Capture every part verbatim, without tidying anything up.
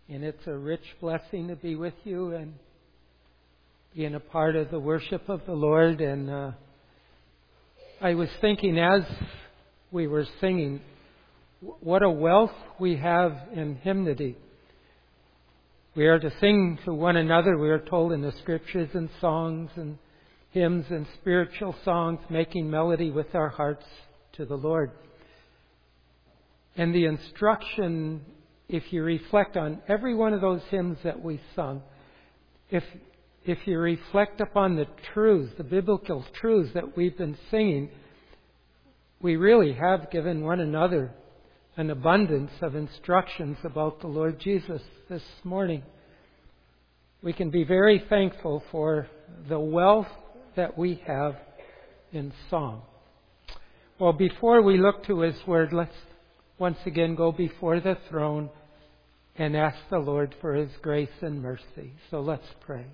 And it's a rich blessing to be with you and being a part of the worship of the Lord. And uh, I was thinking as we were singing, what a wealth we have in hymnody. We are to sing to one another, we are told in the Scriptures, and songs and hymns and spiritual songs, making melody with our hearts to the Lord. And the instruction, if you reflect on every one of those hymns that we sung, if if you reflect upon the truths, the biblical truths that we've been singing, we really have given one another an abundance of instructions about the Lord Jesus this morning. We can be very thankful for the wealth that we have in song. Well, before we look to His Word, let's once again go before the throne and ask the Lord for His grace and mercy. So let's pray.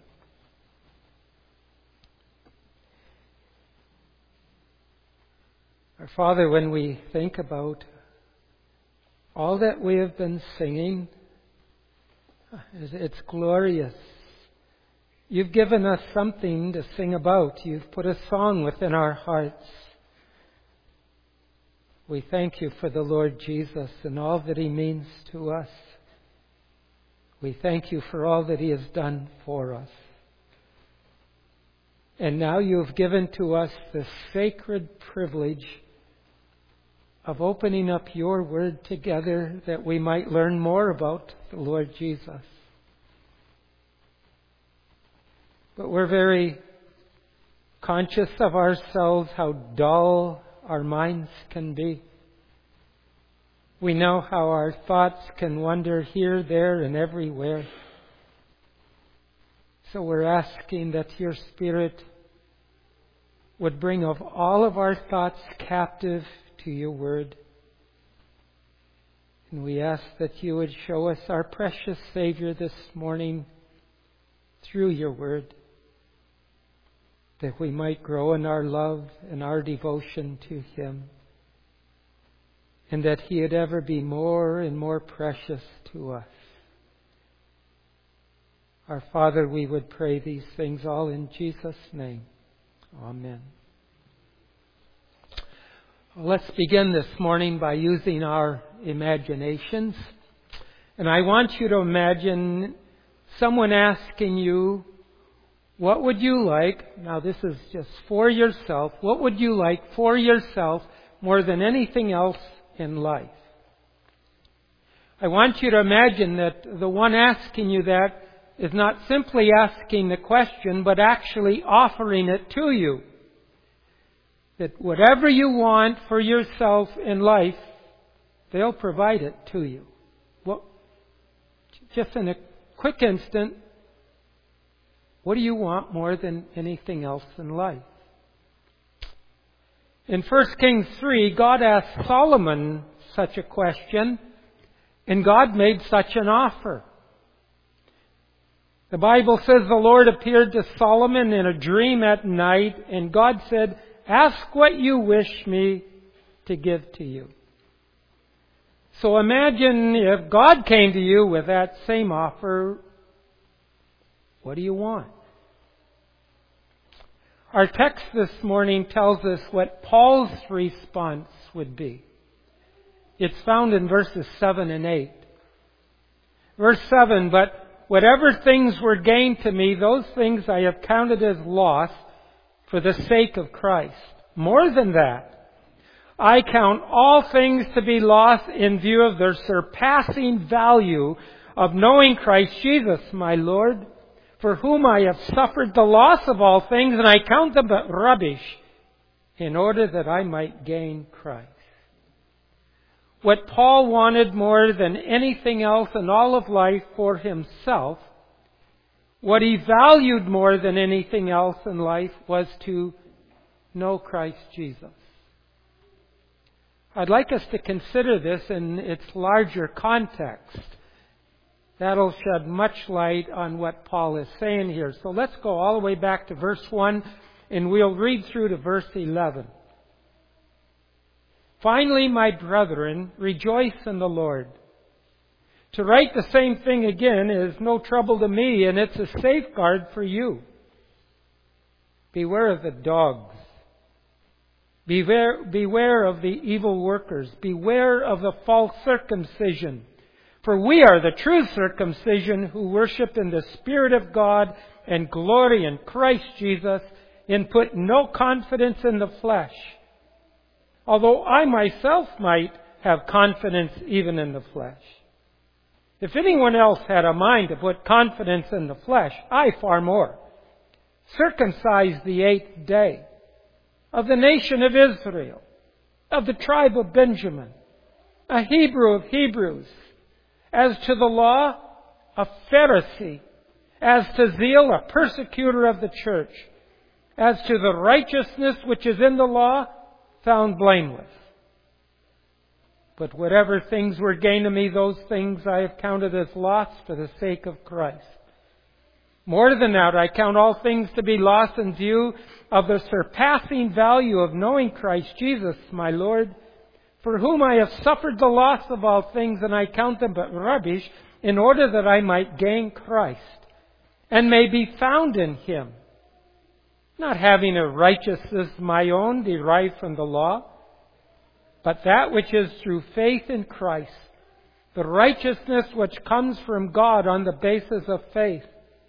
Our Father, when we think about all that we have been singing, it's glorious. You've given us something to sing about. You've put a song within our hearts. We thank You for the Lord Jesus and all that He means to us. We thank You for all that He has done for us. And now You have given to us the sacred privilege of opening up Your Word together that we might learn more about the Lord Jesus. But we're very conscious of ourselves, how dull our minds can be. We know how our thoughts can wander here, there, and everywhere. So we're asking that Your Spirit would bring of all of our thoughts captive to Your Word. And we ask that You would show us our precious Savior this morning through Your Word, that we might grow in our love and our devotion to Him, and that He would ever be more and more precious to us. Our Father, we would pray these things all in Jesus' name. Amen. Let's begin this morning by using our imaginations. And I want you to imagine someone asking you, what would you like? Now this is just for yourself. What would you like for yourself more than anything else in life? I want you to imagine that the one asking you that is not simply asking the question, but actually offering it to you. That whatever you want for yourself in life, they'll provide it to you. Well, just in a quick instant, what do you want more than anything else in life? In First Kings three, God asked Solomon such a question, and God made such an offer. The Bible says the Lord appeared to Solomon in a dream at night, and God said, "Ask what you wish me to give to you." So imagine if God came to you with that same offer. What do you want? Our text this morning tells us what Paul's response would be. It's found in verses seven and eight. Verse seven, "But whatever things were gained to me, those things I have counted as loss for the sake of Christ. More than that, I count all things to be lost in view of their surpassing value of knowing Christ Jesus, my Lord, for whom I have suffered the loss of all things, and I count them but rubbish, in order that I might gain Christ." What Paul wanted more than anything else in all of life for himself, what he valued more than anything else in life, was to know Christ Jesus. I'd like us to consider this in its larger context. That'll shed much light on what Paul is saying here. So let's go all the way back to verse one, and we'll read through to verse eleven. "Finally, my brethren, rejoice in the Lord. To write the same thing again is no trouble to me, and it's a safeguard for you. Beware of the dogs. Beware, beware of the evil workers. Beware of the false circumcision. For we are the true circumcision who worship in the Spirit of God and glory in Christ Jesus, and put no confidence in the flesh. Although I myself might have confidence even in the flesh. If anyone else had a mind to put confidence in the flesh, I far more. Circumcised the eighth day, of the nation of Israel, of the tribe of Benjamin, a Hebrew of Hebrews, as to the law, a Pharisee, as to zeal, a persecutor of the church, as to the righteousness which is in the law, found blameless. But whatever things were gain to me, those things I have counted as loss for the sake of Christ. More than that, I count all things to be lost in view of the surpassing value of knowing Christ Jesus, my Lord, for whom I have suffered the loss of all things, and I count them but rubbish, in order that I might gain Christ, and may be found in Him, not having a righteousness my own derived from the law, but that which is through faith in Christ, the righteousness which comes from God on the basis of faith,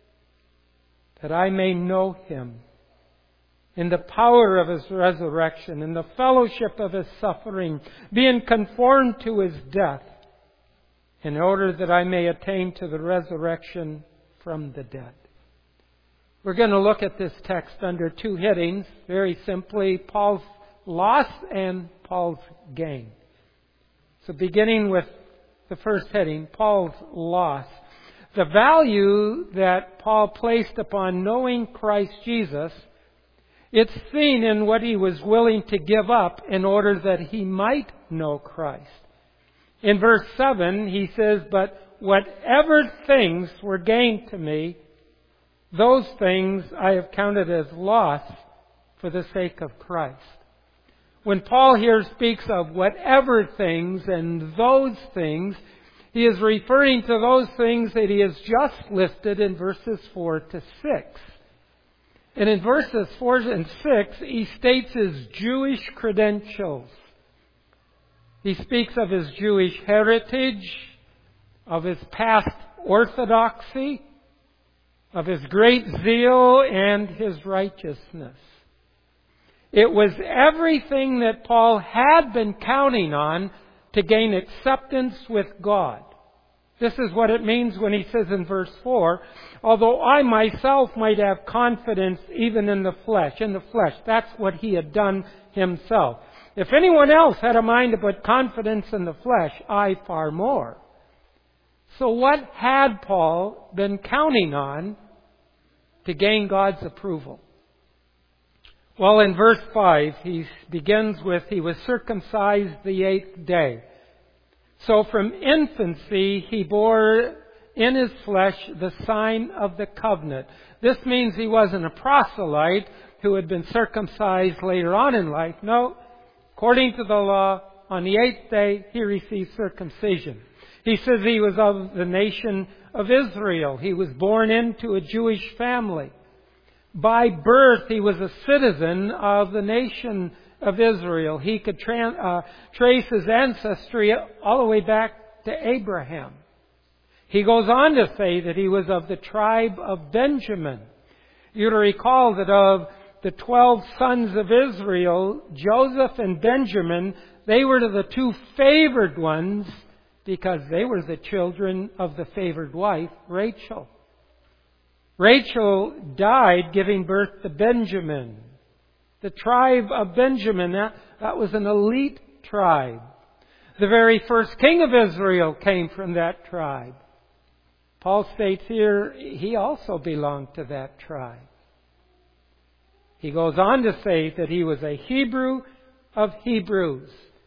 that I may know Him in the power of His resurrection, in the fellowship of His suffering, being conformed to His death, in order that I may attain to the resurrection from the dead. We're going to look at this text under two headings, very simply, Paul's loss and Paul's gain. So beginning with the first heading, Paul's loss. The value that Paul placed upon knowing Christ Jesus, it's seen in what he was willing to give up in order that he might know Christ. In verse seven, he says, but whatever things were gained to me, those things I have counted as loss for the sake of Christ. When Paul here speaks of whatever things and those things, he is referring to those things that he has just listed in verses four to six. And in verses four and six, he states his Jewish credentials. He speaks of his Jewish heritage, of his past orthodoxy, of his great zeal and his righteousness. It was everything that Paul had been counting on to gain acceptance with God. This is what it means when he says in verse four, although I myself might have confidence even in the flesh. In the flesh, that's what he had done himself. If anyone else had a mind to put confidence in the flesh, I far more. So what had Paul been counting on to gain God's approval? Well, in verse five, he begins with, he was circumcised the eighth day. So from infancy, he bore in his flesh the sign of the covenant. This means he wasn't a proselyte who had been circumcised later on in life. No, according to the law, on the eighth day, he received circumcision. He says he was of the nation of Israel. He was born into a Jewish family. By birth, he was a citizen of the nation of Israel. He could tra- uh, trace his ancestry all the way back to Abraham. He goes on to say that he was of the tribe of Benjamin. You'll recall that of the twelve sons of Israel, Joseph and Benjamin, they were the two favored ones because they were the children of the favored wife, Rachel. Rachel died giving birth to Benjamin. The tribe of Benjamin, that, that was an elite tribe. The very first king of Israel came from that tribe. Paul states here he also belonged to that tribe. He goes on to say that he was a Hebrew of Hebrews.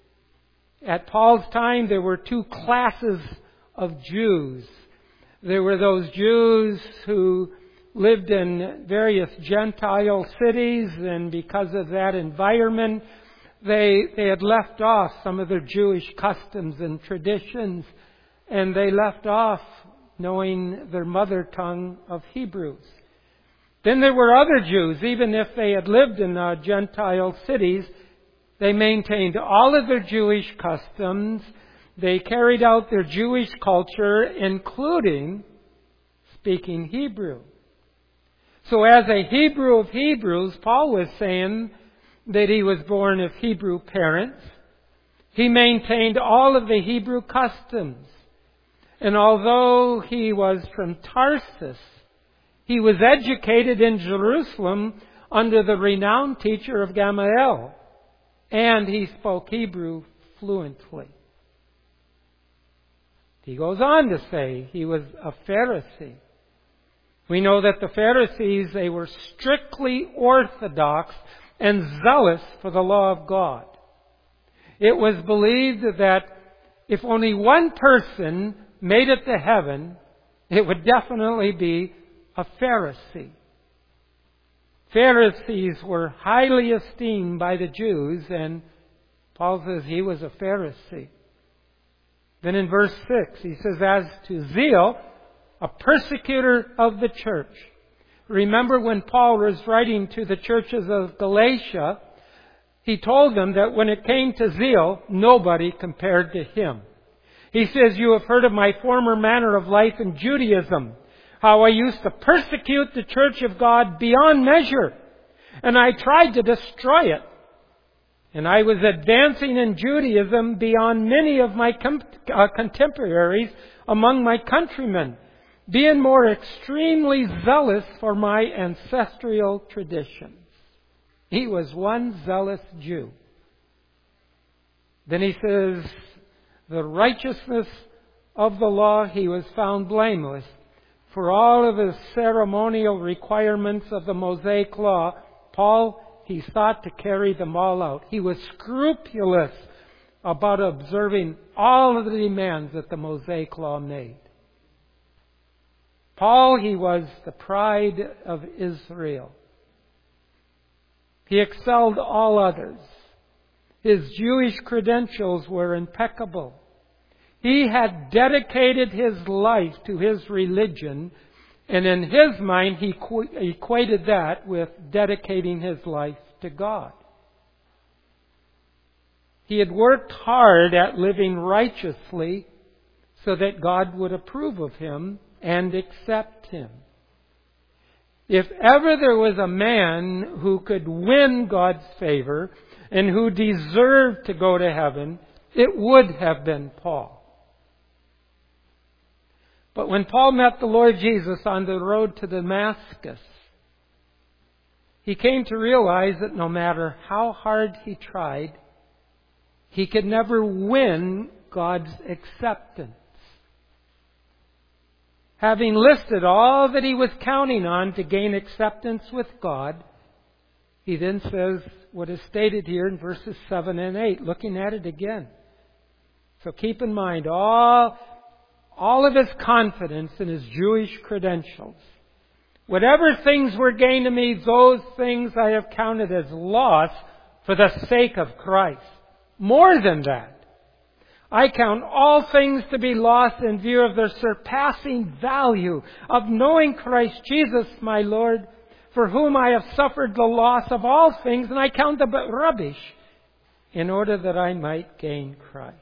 At Paul's time, there were two classes of Jews. There were those Jews who lived in various Gentile cities, and because of that environment, they, they had left off some of their Jewish customs and traditions. and they left off knowing their mother tongue of Hebrews. Then there were other Jews, even if they had lived in uh, Gentile cities, they maintained all of their Jewish customs. They carried out their Jewish culture, including speaking Hebrew. So as a Hebrew of Hebrews, Paul was saying that he was born of Hebrew parents. He maintained all of the Hebrew customs. And although he was from Tarsus, he was educated in Jerusalem under the renowned teacher of Gamaliel. And he spoke Hebrew fluently. He goes on to say he was a Pharisee. We know that the Pharisees, they were strictly orthodox and zealous for the law of God. It was believed that if only one person made it to heaven, it would definitely be a Pharisee. Pharisees were highly esteemed by the Jews, and Paul says he was a Pharisee. Then in verse six, he says, as to zeal, a persecutor of the church. Remember when Paul was writing to the churches of Galatia, he told them that when it came to zeal, nobody compared to him. He says, you have heard of my former manner of life in Judaism, how I used to persecute the church of God beyond measure, and I tried to destroy it. And I was advancing in Judaism beyond many of my com- uh, contemporaries among my countrymen, being more extremely zealous for my ancestral traditions. He was one zealous Jew. Then he says, the righteousness of the law, he was found blameless. For all of his ceremonial requirements of the Mosaic law, Paul, he sought to carry them all out. He was scrupulous about observing all of the demands that the Mosaic law made. Paul, he was the pride of Israel. He excelled all others. His Jewish credentials were impeccable. He had dedicated his life to his religion, and in his mind he equated that with dedicating his life to God. He had worked hard at living righteously so that God would approve of him and accept him. If ever there was a man who could win God's favor and who deserved to go to heaven, it would have been Paul. But when Paul met the Lord Jesus on the road to Damascus, he came to realize that no matter how hard he tried, he could never win God's acceptance. Having listed all that he was counting on to gain acceptance with God, he then says what is stated here in verses seven and eight, looking at it again. So keep in mind all, all of his confidence in his Jewish credentials. Whatever things were gained to me, those things I have counted as loss for the sake of Christ. More than that, I count all things to be lost in view of the surpassing value of knowing Christ Jesus my Lord, for whom I have suffered the loss of all things, and I count them but rubbish, in order that I might gain Christ.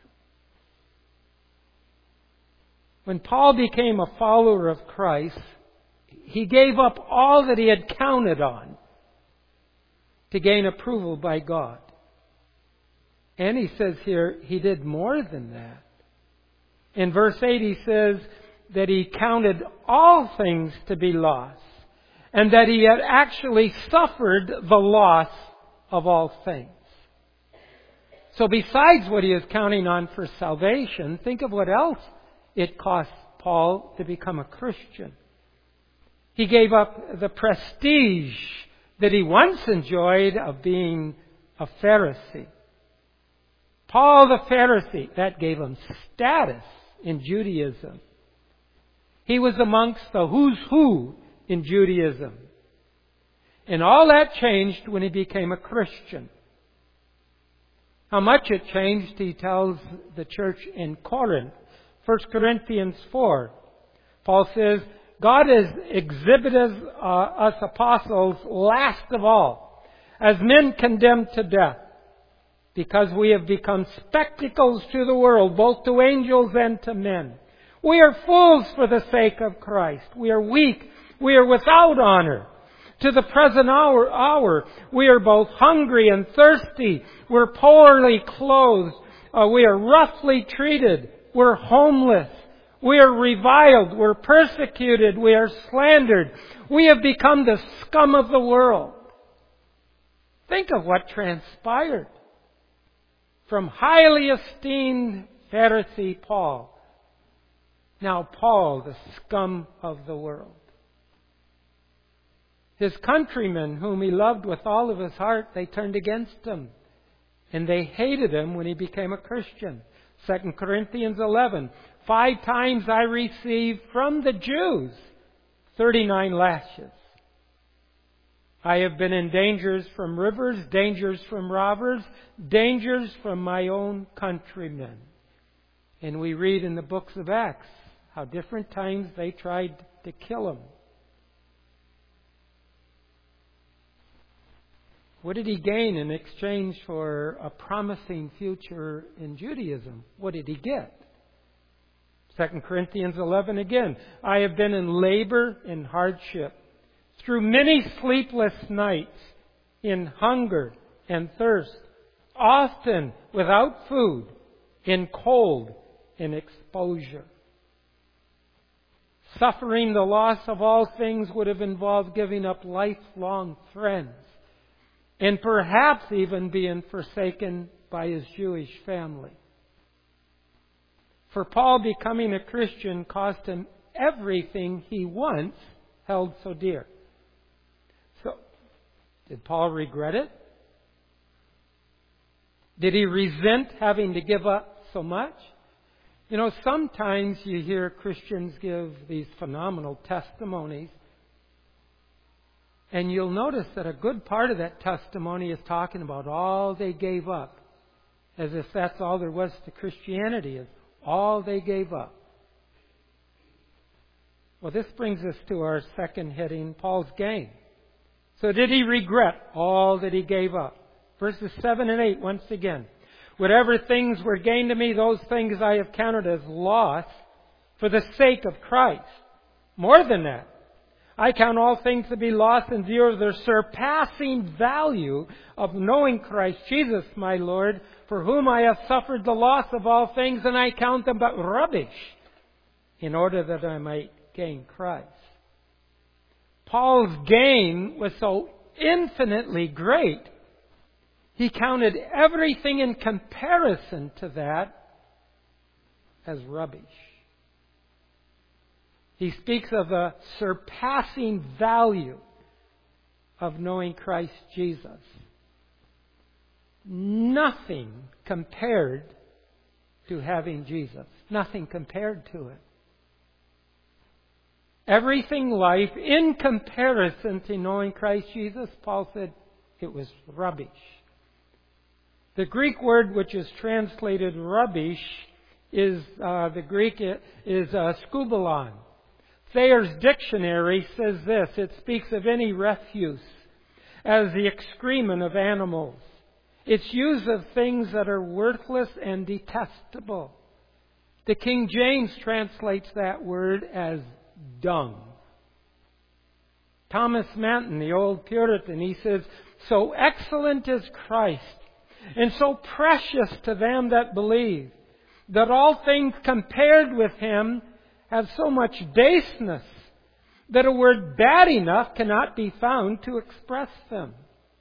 When Paul became a follower of Christ, he gave up all that he had counted on to gain approval by God. And he says here, he did more than that. In verse eight he says that he counted all things to be lost, and that he had actually suffered the loss of all things. So besides what he is counting on for salvation, think of what else it cost Paul to become a Christian. He gave up the prestige that he once enjoyed of being a Pharisee. Paul the Pharisee, that gave him status in Judaism. He was amongst the who's who in Judaism. And all that changed when he became a Christian. How much it changed, he tells the church in Corinth. First Corinthians four. Paul says, God has exhibited uh, us apostles last of all, as men condemned to death, because we have become spectacles to the world, both to angels and to men. We are fools for the sake of Christ. We are weak. We are without honor. To the present hour, hour we are both hungry and thirsty. We're poorly clothed. Uh, we are roughly treated. We're homeless. We are reviled. We're persecuted. We are slandered. We have become the scum of the world. Think of what transpired. From highly esteemed Pharisee Paul, now Paul, the scum of the world. His countrymen, whom he loved with all of his heart, they turned against him. And they hated him when he became a Christian. Second Corinthians eleven. Five times I received from the Jews thirty-nine lashes. I have been in dangers from rivers, dangers from robbers, dangers from my own countrymen. And we read in the books of Acts how different times they tried to kill him. What did he gain in exchange for a promising future in Judaism? What did he get? Second Corinthians eleven again. I have been in labor and hardship, through many sleepless nights, in hunger and thirst, often without food, in cold and exposure. Suffering the loss of all things would have involved giving up lifelong friends, and perhaps even being forsaken by his Jewish family. For Paul, becoming a Christian cost him everything he once held so dear. So, did Paul regret it? Did he resent having to give up so much? You know, sometimes you hear Christians give these phenomenal testimonies, and you'll notice that a good part of that testimony is talking about all they gave up, as if that's all there was to Christianity, is all they gave up. Well, this brings us to our second heading, Paul's gain. So did he regret all that he gave up? Verses seven and eight, once again. Whatever things were gained to me, those things I have counted as loss for the sake of Christ. More than that, I count all things to be lost in view of the surpassing value of knowing Christ Jesus, my Lord, for whom I have suffered the loss of all things, and I count them but rubbish, in order that I might gain Christ. Paul's gain was so infinitely great, he counted everything in comparison to that as rubbish. He speaks of the surpassing value of knowing Christ Jesus. Nothing compared to having Jesus. Nothing compared to it. Everything life, in comparison to knowing Christ Jesus, Paul said it was rubbish. The Greek word which is translated rubbish is, uh, the Greek is uh, skubalon. Thayer's dictionary says this: it speaks of any refuse as the excrement of animals. It's used of things that are worthless and detestable. The King James translates that word as dung. Thomas Manton, the old Puritan, he says, so excellent is Christ, and so precious to them that believe, that all things compared with Him have so much baseness that a word bad enough cannot be found to express them.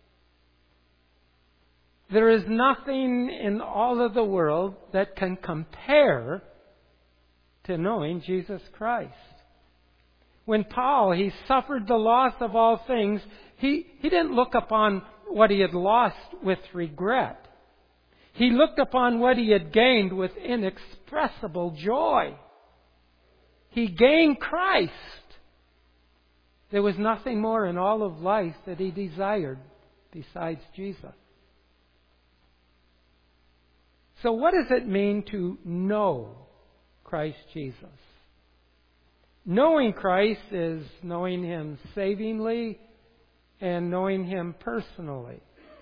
There is nothing in all of the world that can compare to knowing Jesus Christ. When Paul, he suffered the loss of all things, he, he didn't look upon what he had lost with regret. He looked upon what he had gained with inexpressible joy. He gained Christ. There was nothing more in all of life that he desired besides Jesus. So what does it mean to know Christ Jesus. Knowing Christ is knowing Him savingly and knowing Him personally.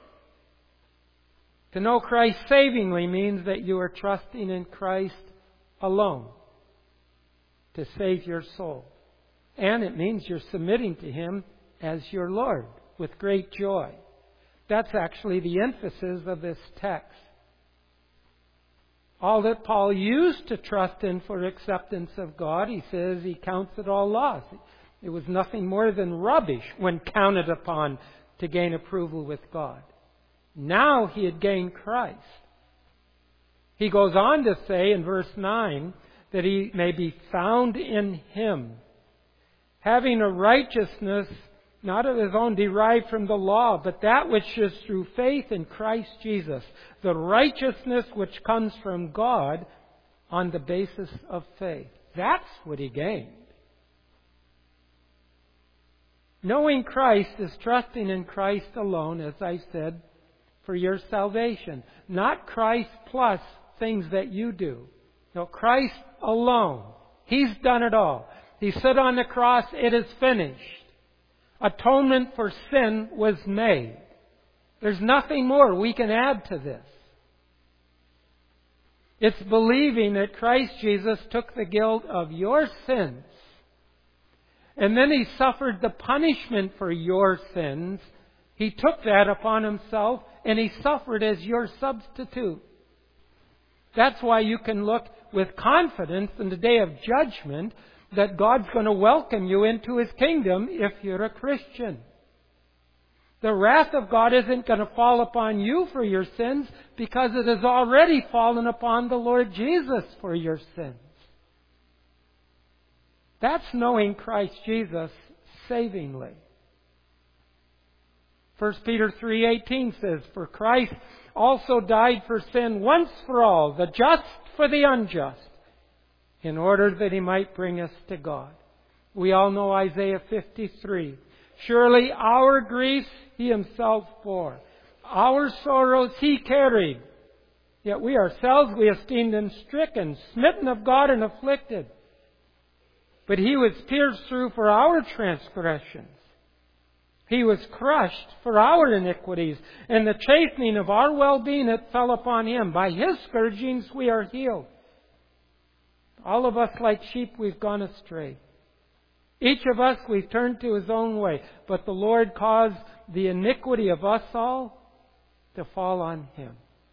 To know Christ savingly means that you are trusting in Christ alone to save your soul. And it means you're submitting to Him as your Lord with great joy. That's actually the emphasis of this text. All that Paul used to trust in for acceptance of God, he says he counts it all loss. It was nothing more than rubbish when counted upon to gain approval with God. Now he had gained Christ. He goes on to say in verse nine that he may be found in Him, having a righteousness not of his own derived from the law, but that which is through faith in Christ Jesus, the righteousness which comes from God on the basis of faith. That's what he gained. Knowing Christ is trusting in Christ alone, as I said, for your salvation. Not Christ plus things that you do. No, Christ alone. He's done it all. He said on the cross, "It is finished." Atonement for sin was made. There's nothing more we can add to this. It's believing that Christ Jesus took the guilt of your sins, and then He suffered the punishment for your sins. He took that upon Himself, and He suffered as your substitute. That's why you can look with confidence in the day of judgment that God's going to welcome you into His kingdom if you're a Christian. The wrath of God isn't going to fall upon you for your sins because it has already fallen upon the Lord Jesus for your sins. That's knowing Christ Jesus savingly. First Peter three eighteen says, "For Christ also died for sin once for all, the just for the unjust, in order that He might bring us to God." We all know Isaiah fifty-three. "Surely our griefs He Himself bore. Our sorrows He carried. Yet we ourselves, we esteemed Him stricken, smitten of God, and afflicted. But He was pierced through for our transgressions. He was crushed for our iniquities, and the chastening of our well-being, it fell upon Him. By His scourgings we are healed. All of us, like sheep, we've gone astray. Each of us, we've turned to his own way. But the Lord caused the iniquity of us all to fall on Him.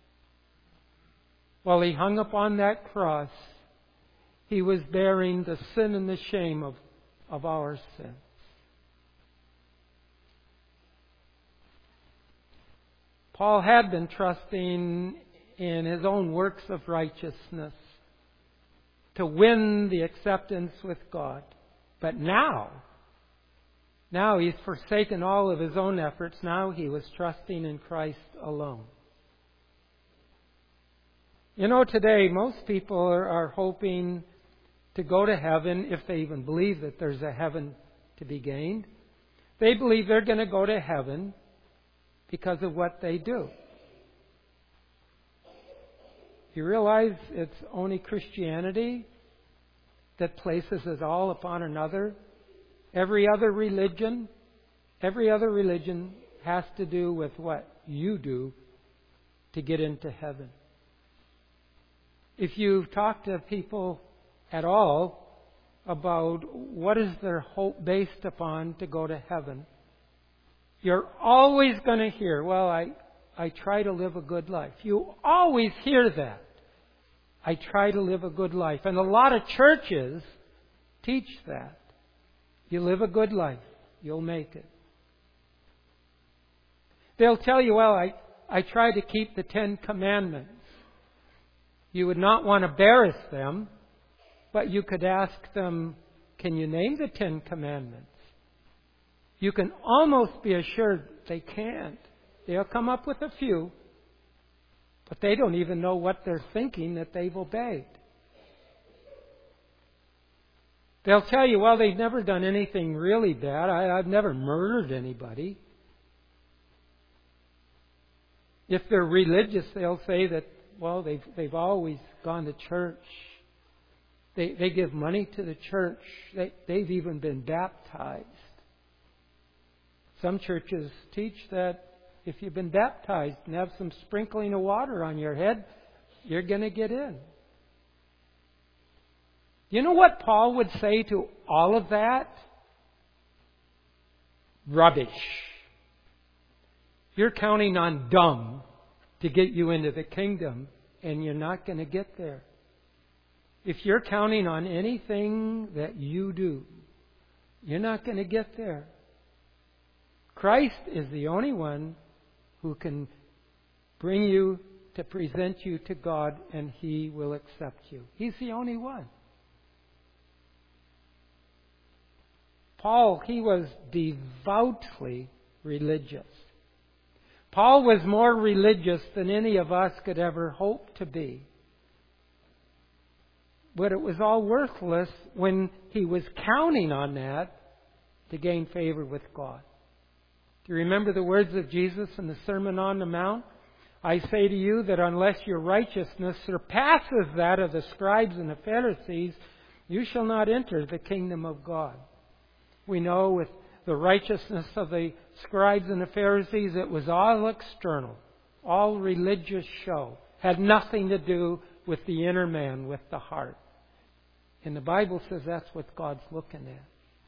While He hung upon that cross, He was bearing the sin and the shame of, of our sins. Paul had been trusting in his own works of righteousness to win the acceptance with God. But now, now he's forsaken all of his own efforts. Now he was trusting in Christ alone. You know, today most people are, are hoping to go to heaven, if they even believe that there's a heaven to be gained. They believe they're going to go to heaven because of what they do. You realize it's only Christianity that places it all upon another? Every other religion, every other religion has to do with what you do to get into heaven. If you've talked to people at all about what is their hope based upon to go to heaven, you're always going to hear, well, I, I try to live a good life. You always hear that. I try to live a good life. And a lot of churches teach that. You live a good life, you'll make it. They'll tell you, well, I, I try to keep the Ten Commandments. You would not want to embarrass them, but you could ask them, can you name the Ten Commandments? You can almost be assured they can't. They'll come up with a few, but they don't even know what they're thinking that they've obeyed. They'll tell you, well, they've never done anything really bad. I, I've never murdered anybody. If they're religious, they'll say that, well, they've, they've always gone to church. They, they give money to the church. They, they've even been baptized. Some churches teach that if you've been baptized and have some sprinkling of water on your head, you're going to get in. You know what Paul would say to all of that? Rubbish. You're counting on dung to get you into the kingdom, and you're not going to get there. If you're counting on anything that you do, you're not going to get there. Christ is the only one who can bring you to present you to God, and He will accept you. He's the only one. Paul, he was devoutly religious. Paul was more religious than any of us could ever hope to be. But it was all worthless when he was counting on that to gain favor with God. Do you remember the words of Jesus in the Sermon on the Mount? I say to you that unless your righteousness surpasses that of the scribes and the Pharisees, you shall not enter the kingdom of God. We know with the righteousness of the scribes and the Pharisees, it was all external, all religious show. Had nothing to do with the inner man, with the heart. And the Bible says that's what God's looking at.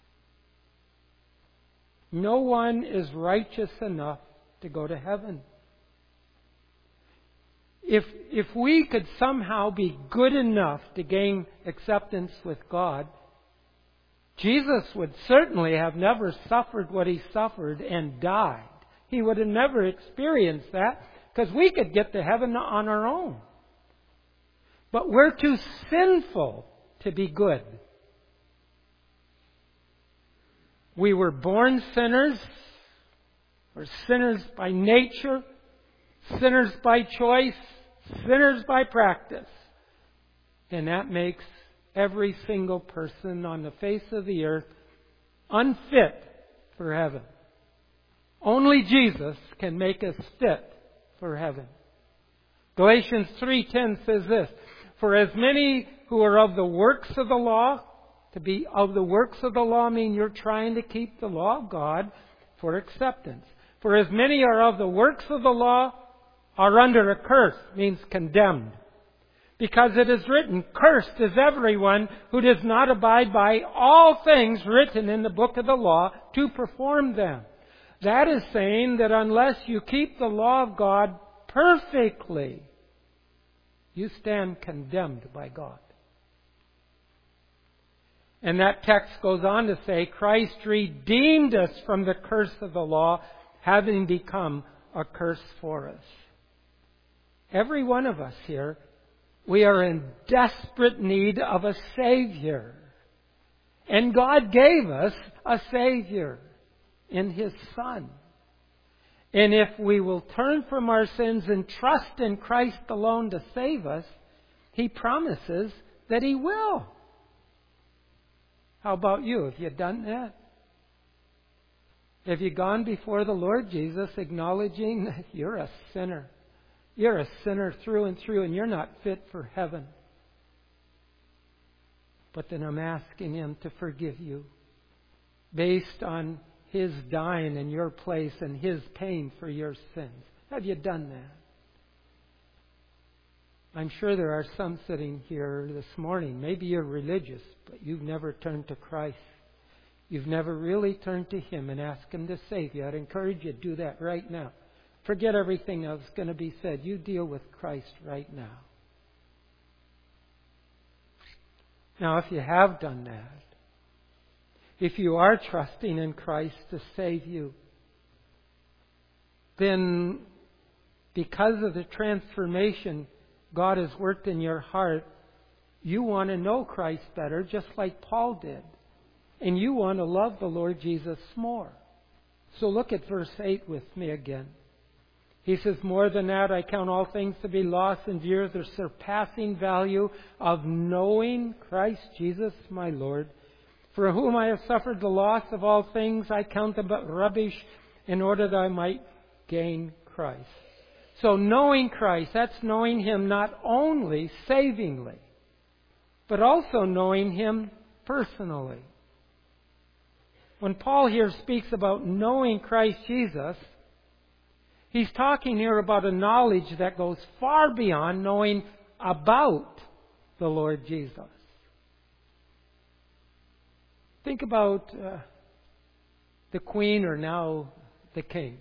No one is righteous enough to go to heaven. If, if we could somehow be good enough to gain acceptance with God, Jesus would certainly have never suffered what He suffered and died. He would have never experienced that because we could get to heaven on our own. But we're too sinful to be good. We were born sinners. We're sinners by nature, sinners by choice, sinners by practice. And that makes every single person on the face of the earth unfit for heaven. Only Jesus can make us fit for heaven. Galatians three ten says this, for as many who are of the works of the law, to be of the works of the law mean you're trying to keep the law of God for acceptance. For as many are of the works of the law are under a curse, means condemned. Because it is written, cursed is everyone who does not abide by all things written in the book of the law to perform them. That is saying that unless you keep the law of God perfectly, you stand condemned by God. And that text goes on to say, Christ redeemed us from the curse of the law, having become a curse for us. Every one of us here, we are in desperate need of a Savior. And God gave us a Savior in His Son. And if we will turn from our sins and trust in Christ alone to save us, He promises that He will. How about you? Have you done that? Have you gone before the Lord Jesus acknowledging that you're a sinner? You're a sinner through and through and you're not fit for heaven. But then I'm asking Him to forgive you based on His dying in your place and His paying for your sins. Have you done that? I'm sure there are some sitting here this morning. Maybe you're religious, but you've never turned to Christ. You've never really turned to Him and asked Him to save you. I'd encourage you to do that right now. Forget everything that's going to be said. You deal with Christ right now. Now, if you have done that, if you are trusting in Christ to save you, then because of the transformation God has worked in your heart, you want to know Christ better, just like Paul did. And you want to love the Lord Jesus more. So look at verse eight with me again. He says, more than that, I count all things to be lost in view of the surpassing value of knowing Christ Jesus my Lord, for whom I have suffered the loss of all things. I count them but rubbish in order that I might gain Christ. So knowing Christ, that's knowing Him not only savingly, but also knowing Him personally. When Paul here speaks about knowing Christ Jesus, he's talking here about a knowledge that goes far beyond knowing about the Lord Jesus. Think about uh, the Queen, or now the King.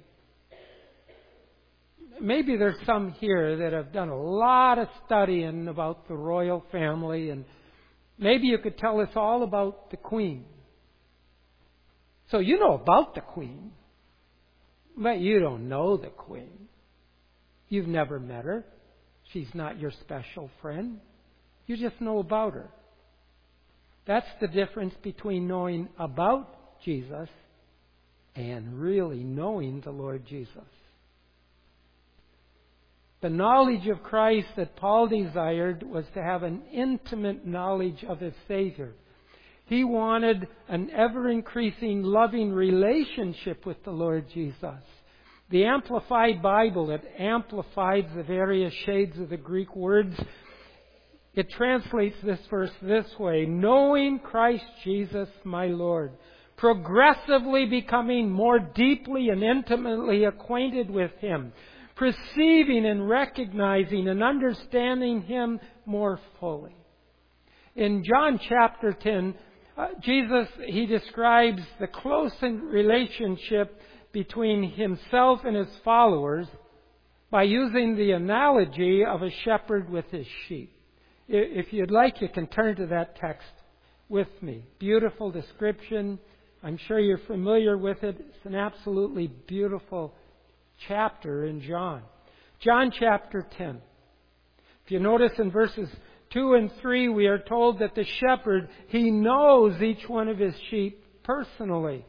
Maybe there's some here that have done a lot of studying about the royal family, and maybe you could tell us all about the Queen. So you know about the Queen, but you don't know the Queen. You've never met her. She's not your special friend. You just know about her. That's the difference between knowing about Jesus and really knowing the Lord Jesus. The knowledge of Christ that Paul desired was to have an intimate knowledge of his Savior. He wanted an ever-increasing loving relationship with the Lord Jesus. The Amplified Bible, it amplifies the various shades of the Greek words. It translates this verse this way: knowing Christ Jesus my Lord, progressively becoming more deeply and intimately acquainted with Him, perceiving and recognizing and understanding Him more fully. In John chapter ten, uh, Jesus, He describes the close relationship between Himself and His followers by using the analogy of a shepherd with his sheep. If you'd like, you can turn to that text with me. Beautiful description. I'm sure you're familiar with it. It's an absolutely beautiful chapter in John. John chapter ten. If you notice in verses two and three, we are told that the shepherd, he knows each one of his sheep personally.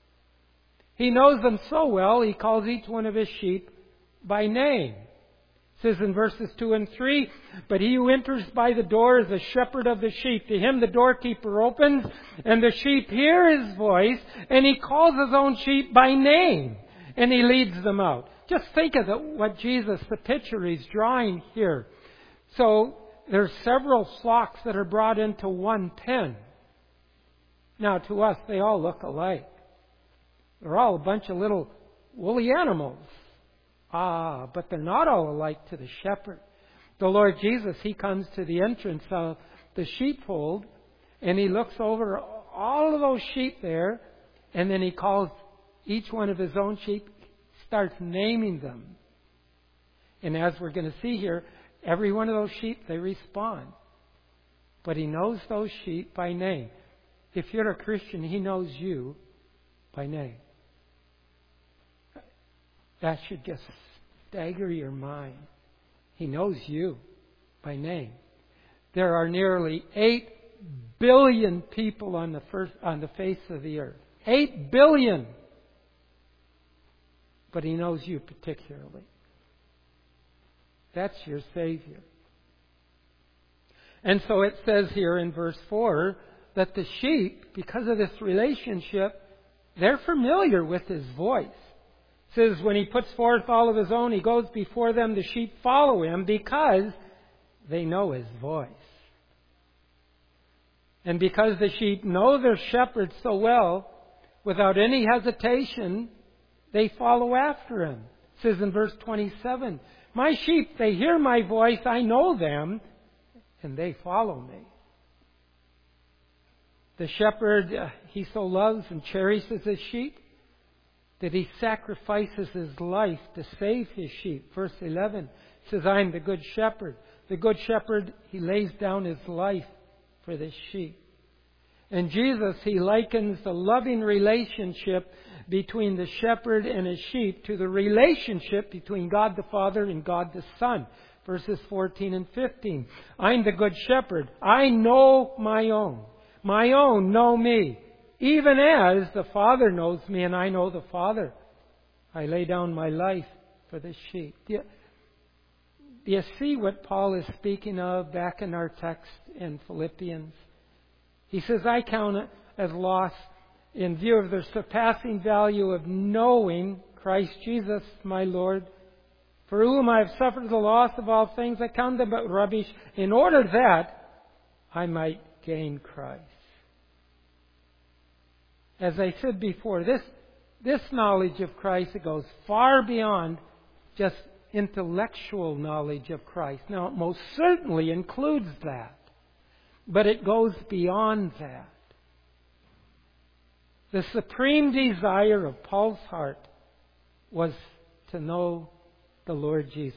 He knows them so well, he calls each one of his sheep by name. It says in verses two and three, but he who enters by the door is the shepherd of the sheep. To him the doorkeeper opens, and the sheep hear his voice, and he calls his own sheep by name, and he leads them out. Just think of the, what Jesus, the picture he's drawing here. So there's several flocks that are brought into one pen. Now to us, they all look alike. They're all a bunch of little woolly animals. Ah, but they're not all alike to the shepherd. The Lord Jesus, He comes to the entrance of the sheepfold, and He looks over all of those sheep there, and then He calls each one of His own sheep, starts naming them. And as we're going to see here, every one of those sheep, they respond. But He knows those sheep by name. If you're a Christian, He knows you by name. That should just stagger your mind. He knows you by name. There are nearly eight billion people on the first, on the face of the earth. Eight billion! But He knows you particularly. That's your Savior. And so it says here in verse four that the sheep, because of this relationship, they're familiar with His voice. It says when He puts forth all of His own, He goes before them, the sheep follow Him because they know His voice. And because the sheep know their shepherd so well, without any hesitation, they follow after Him. It says in verse twenty-seven, my sheep, they hear my voice, I know them, and they follow me. The shepherd, uh, he so loves and cherishes his sheep that he sacrifices his life to save his sheep. Verse eleven says, I am the good shepherd. The good shepherd, he lays down his life for the sheep. And Jesus, He likens the loving relationship between the shepherd and his sheep to the relationship between God the Father and God the Son. Verses fourteen and fifteen. I'm the good shepherd. I know my own. My own know me. Even as the Father knows me and I know the Father. I lay down my life for the sheep. Do you, do you see what Paul is speaking of back in our text in Philippians? He says, I count it as loss in view of the surpassing value of knowing Christ Jesus my Lord, for whom I have suffered the loss of all things. I count them but rubbish, in order that I might gain Christ. As I said before, this, this knowledge of Christ, it goes far beyond just intellectual knowledge of Christ. Now, it most certainly includes that, but it goes beyond that. The supreme desire of Paul's heart was to know the Lord Jesus,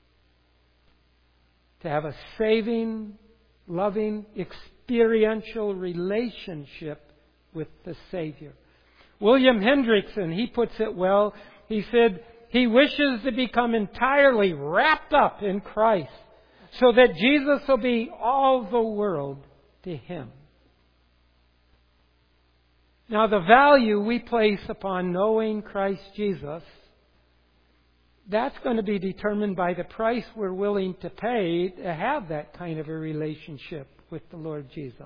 to have a saving, loving, experiential relationship with the Savior. William Hendrickson, he puts it well. He said, he wishes to become entirely wrapped up in Christ so that Jesus will be all the world to him. Now, the value we place upon knowing Christ Jesus, that's going to be determined by the price we're willing to pay to have that kind of a relationship with the Lord Jesus.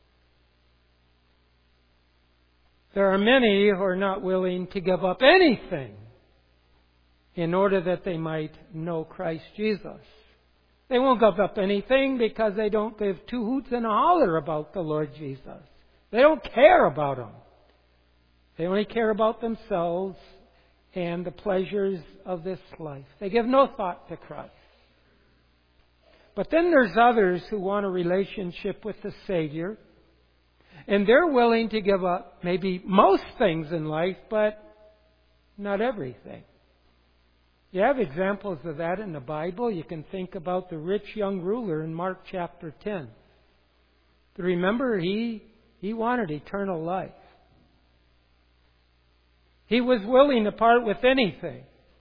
There are many who are not willing to give up anything in order that they might know Christ Jesus. They won't give up anything because they don't give two hoots and a holler about the Lord Jesus. They don't care about Him. They only care about themselves and the pleasures of this life. They give no thought to Christ. But then there's others who want a relationship with the Savior, and they're willing to give up maybe most things in life, but not everything. You have examples of that in the Bible. You can think about the rich young ruler in Mark chapter ten. Remember, he, he wanted eternal life. He was willing to part with anything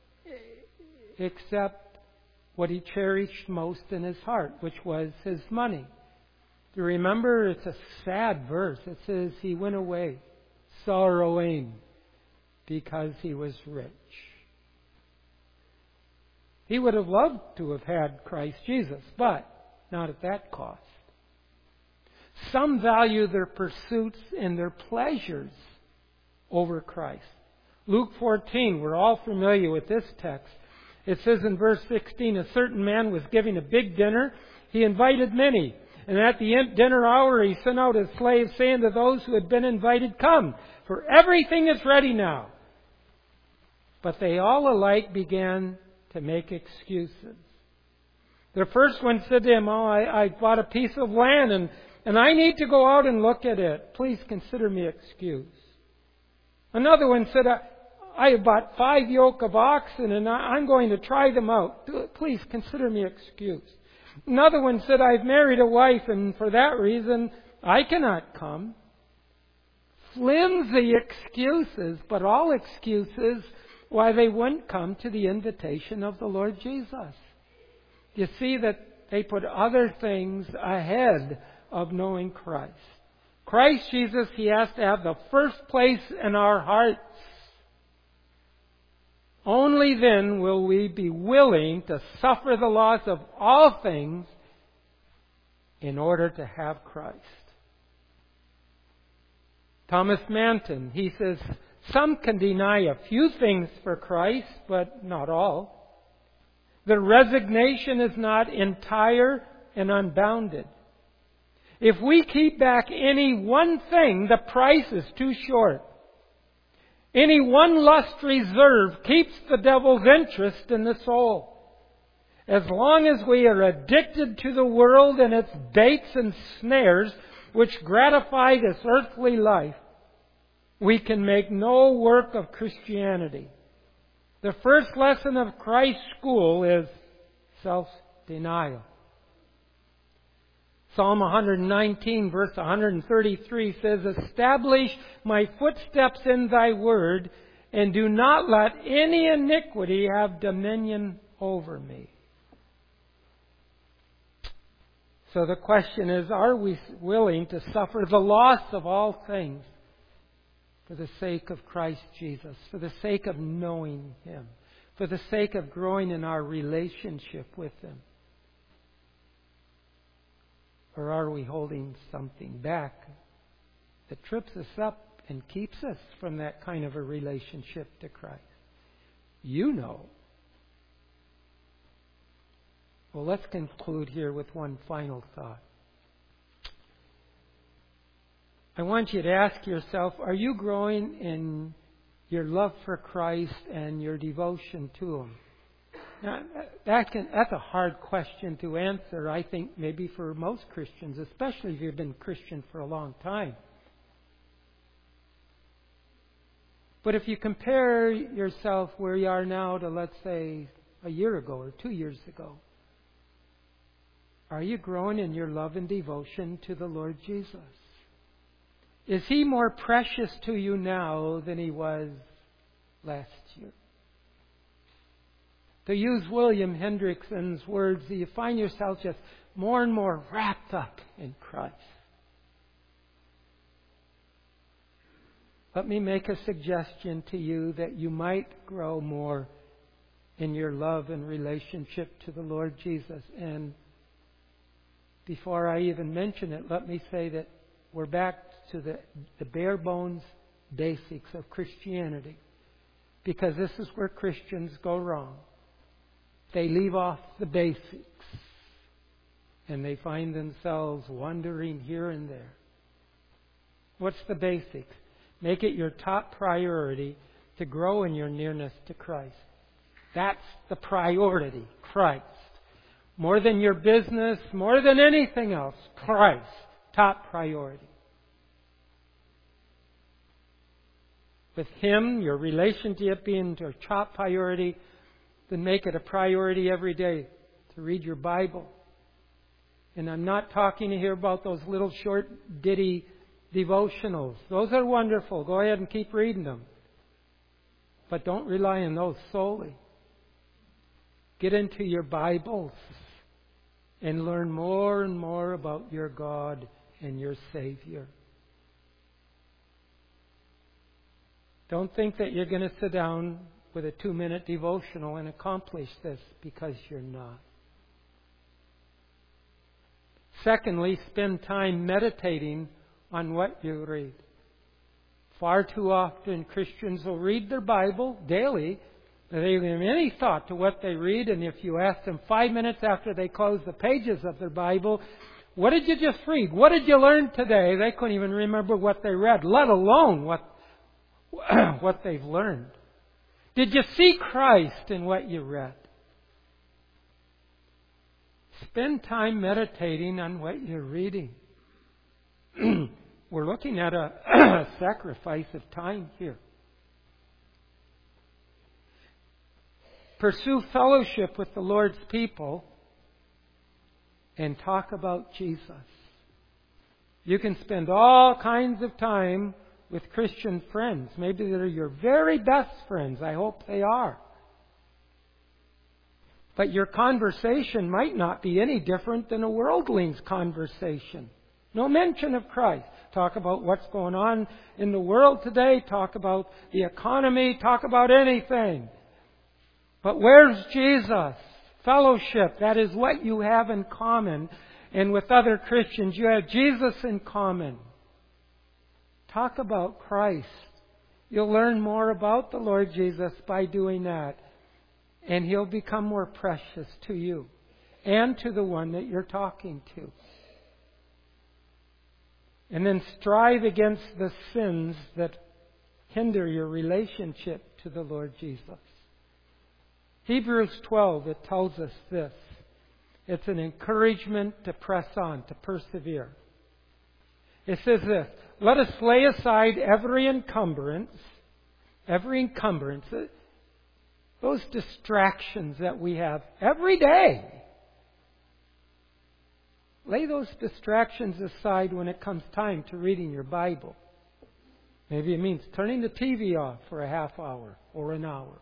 except what he cherished most in his heart, which was his money. Do you remember? It's a sad verse. It says he went away sorrowing because he was rich. He would have loved to have had Christ Jesus, but not at that cost. Some value their pursuits and their pleasures over Christ. Luke fourteen, we're all familiar with this text. It says in verse sixteen, a certain man was giving a big dinner. He invited many. And at the dinner hour, he sent out his slaves, saying to those who had been invited, "Come, for everything is ready now." But they all alike began to make excuses. The first one said to him, "Oh, I, I bought a piece of land and, and I need to go out and look at it. Please consider me excused." Another one said, I, I have bought five yoke of oxen and I, I'm going to try them out. Please consider me excused. Another one said, I've married a wife and for that reason I cannot come. Flimsy excuses, but all excuses why they wouldn't come to the invitation of the Lord Jesus. You see that they put other things ahead of knowing Christ. Christ Jesus, He has to have the first place in our hearts. Only then will we be willing to suffer the loss of all things in order to have Christ. Thomas Manton, he says, some can deny a few things for Christ, but not all. The resignation is not entire and unbounded. If we keep back any one thing, the price is too short. Any one lust reserved keeps the devil's interest in the soul. As long as we are addicted to the world and its baits and snares which gratify this earthly life, we can make no work of Christianity. The first lesson of Christ's school is self-denial. Psalm one nineteen, verse one thirty-three says, establish my footsteps in thy word, and do not let any iniquity have dominion over me. So the question is, are we willing to suffer the loss of all things for the sake of Christ Jesus, for the sake of knowing Him, for the sake of growing in our relationship with Him? Or are we holding something back that trips us up and keeps us from that kind of a relationship to Christ? You know. Well, let's conclude here with one final thought. I want you to ask yourself, are you growing in your love for Christ and your devotion to Him? Now, that can, that's a hard question to answer, I think, maybe for most Christians, especially if you've been Christian for a long time. But if you compare yourself where you are now to, let's say, a year ago or two years ago, are you growing in your love and devotion to the Lord Jesus? Is He more precious to you now than He was last year? To use William Hendrickson's words, do you find yourself just more and more wrapped up in Christ? Let me make a suggestion to you that you might grow more in your love and relationship to the Lord Jesus. And before I even mention it, let me say that we're back to the, the bare bones basics of Christianity. Because this is where Christians go wrong. They leave off the basics. And they find themselves wandering here and there. What's the basics? Make it your top priority to grow in your nearness to Christ. That's the priority, Christ. More than your business, more than anything else, Christ, top priority. With Him, your relationship being your top priority, then make it a priority every day to read your Bible. And I'm not talking here about those little short ditty devotionals. Those are wonderful. Go ahead and keep reading them. But don't rely on those solely. Get into your Bibles and learn more and more about your God and your Savior. Don't think that you're going to sit down with a two-minute devotional and accomplish this, because you're not. Secondly, spend time meditating on what you read. Far too often Christians will read their Bible daily, but they don't give any thought to what they read, and if you ask them five minutes after they close the pages of their Bible, what did you just read? What did you learn today? They couldn't even remember what they read, let alone what, what they've learned. Did you see Christ in what you read? Spend time meditating on what you're reading. We're looking at a sacrifice of time here. Pursue fellowship with the Lord's people and talk about Jesus. You can spend all kinds of time with Christian friends. Maybe they're your very best friends. I hope they are. But your conversation might not be any different than a worldling's conversation. No mention of Christ. Talk about what's going on in the world today. Talk about the economy. Talk about anything. But where's Jesus? Fellowship. That is what you have in common. And with other Christians, you have Jesus in common. Talk about Christ. You'll learn more about the Lord Jesus by doing that. And He'll become more precious to you and to the one that you're talking to. And then strive against the sins that hinder your relationship to the Lord Jesus. Hebrews twelve, it tells us this. It's an encouragement to press on, to persevere. It says this: let us lay aside every encumbrance, every encumbrance, those distractions that we have every day. Lay those distractions aside when it comes time to reading your Bible. Maybe it means turning the T V off for a half hour or an hour.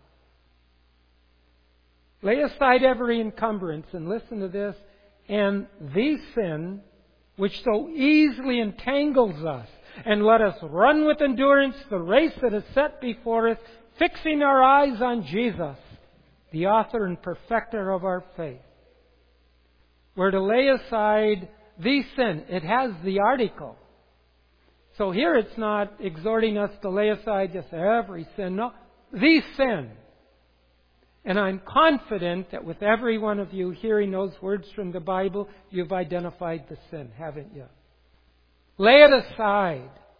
Lay aside every encumbrance, and listen to this, and the sin which so easily entangles us, and let us run with endurance the race that is set before us, fixing our eyes on Jesus, the author and perfecter of our faith. We're to lay aside the sin. It has the article. So here it's not exhorting us to lay aside just every sin. No, the sin. And I'm confident that with every one of you hearing those words from the Bible, you've identified the sin, haven't you? Lay it aside.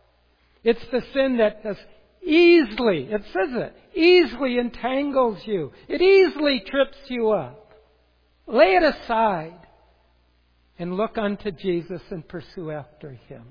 It's the sin that does easily, it says it, easily entangles you. It easily trips you up. Lay it aside and look unto Jesus and pursue after Him.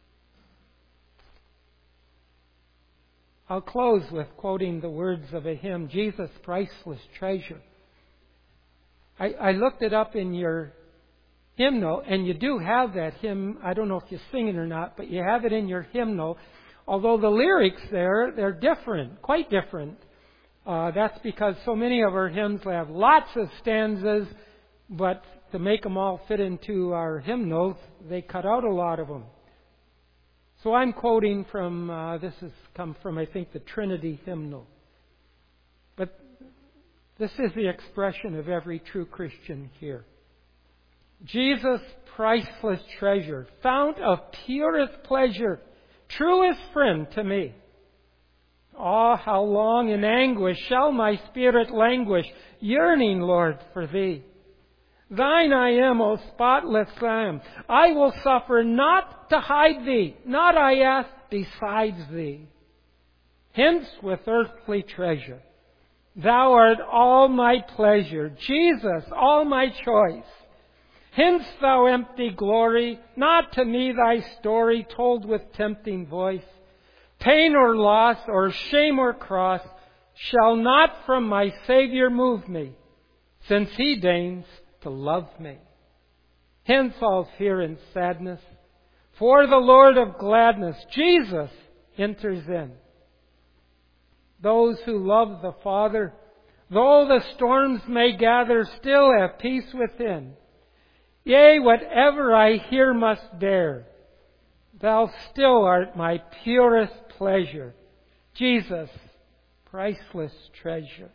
I'll close with quoting the words of a hymn, Jesus, Priceless Treasure. I, I looked it up in your hymnal, and you do have that hymn. I don't know if you sing it or not, but you have it in your hymnal. Although the lyrics there, they're different, quite different. Uh, that's because so many of our hymns have lots of stanzas, but to make them all fit into our hymnals, they cut out a lot of them. So I'm quoting from, uh, this has come from, I think, the Trinity hymnal. But this is the expression of every true Christian here. Jesus, priceless treasure, fount of purest pleasure, truest friend to me. Oh, how long in anguish shall my spirit languish, yearning, Lord, for Thee. Thine I am, O spotless Lamb. I will suffer not to hide Thee, not I ask besides Thee. Hence with earthly treasure, Thou art all my pleasure, Jesus, all my choice. Hence, Thou empty glory, not to me Thy story told with tempting voice. Pain or loss or shame or cross shall not from my Savior move me, since He deigns to love me. Hence all fear and sadness, for the Lord of gladness, Jesus, enters in. Those who love the Father, though the storms may gather, still have peace within. Yea, whatever I here must bear, Thou still art my purest pleasure. Jesus, priceless treasure.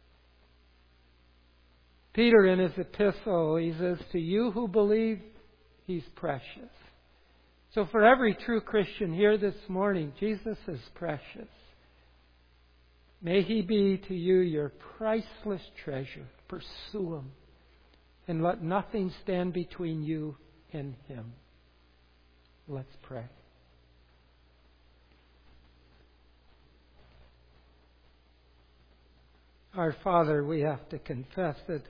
Peter in his epistle, he says, to you who believe, He's precious. So for every true Christian here this morning, Jesus is precious. May He be to you your priceless treasure. Pursue Him. And let nothing stand between you and Him. Let's pray. Our Father, we have to confess that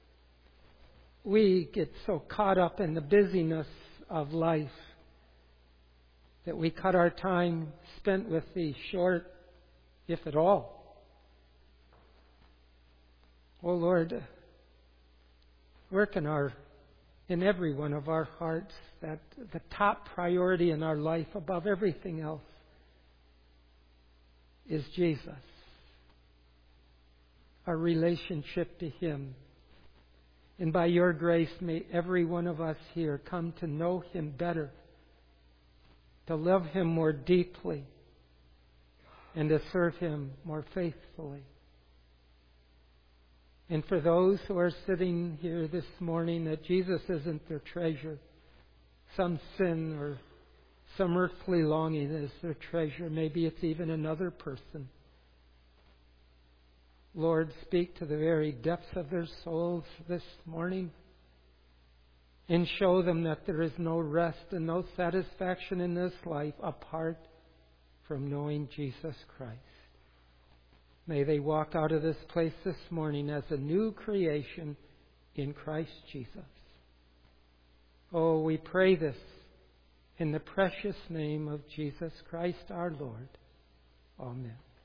we get so caught up in the busyness of life that we cut our time spent with Thee short, if at all. Oh Lord, work in our, in every one of our hearts that the top priority in our life above everything else is Jesus. Our relationship to Him. And by Your grace, may every one of us here come to know Him better, to love Him more deeply, and to serve Him more faithfully. And for those who are sitting here this morning that Jesus isn't their treasure, some sin or some earthly longing is their treasure, maybe it's even another person. Lord, speak to the very depths of their souls this morning and show them that there is no rest and no satisfaction in this life apart from knowing Jesus Christ. May they walk out of this place this morning as a new creation in Christ Jesus. Oh, we pray this in the precious name of Jesus Christ our Lord. Amen.